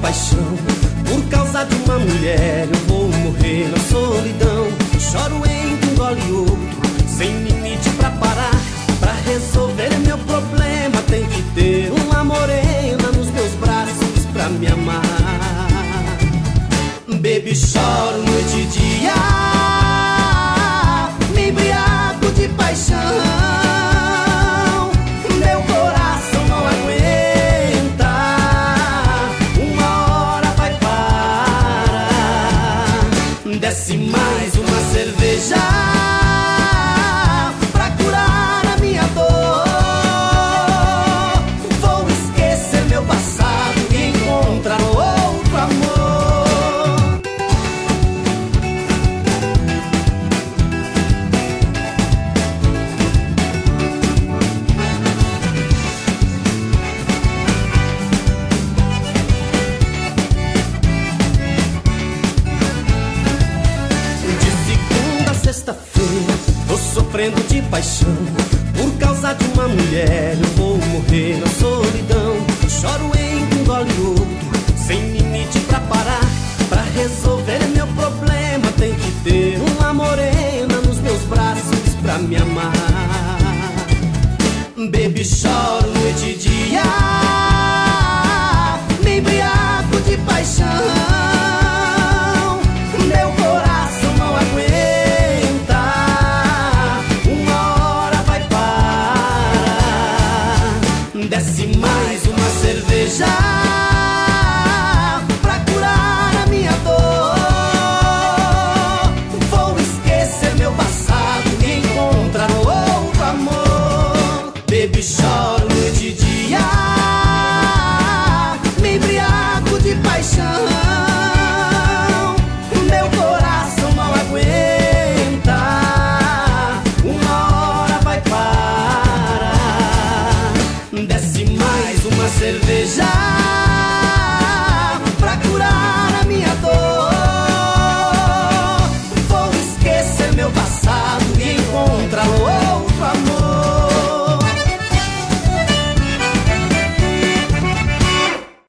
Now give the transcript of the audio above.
paixão. Por causa de uma mulher eu vou morrer na solidão. Choro entre um gole e outro, sem limite pra parar. Pra resolver meu problema tem que ter uma morena nos meus braços pra me amar. Baby, choro noite e dia, me embriago de paixão. Meu coração não aguenta, uma hora vai parar. Desce mais uma cerveja pra curar a minha dor. Vou esquecer meu passado e encontrar outro amor. Sexta-feira, tô sofrendo de paixão. Por causa de uma mulher eu vou morrer na solidão. Choro entre um gole e outro, sem limite pra parar. Pra resolver meu problema tem que ter uma morena nos meus braços pra me amar.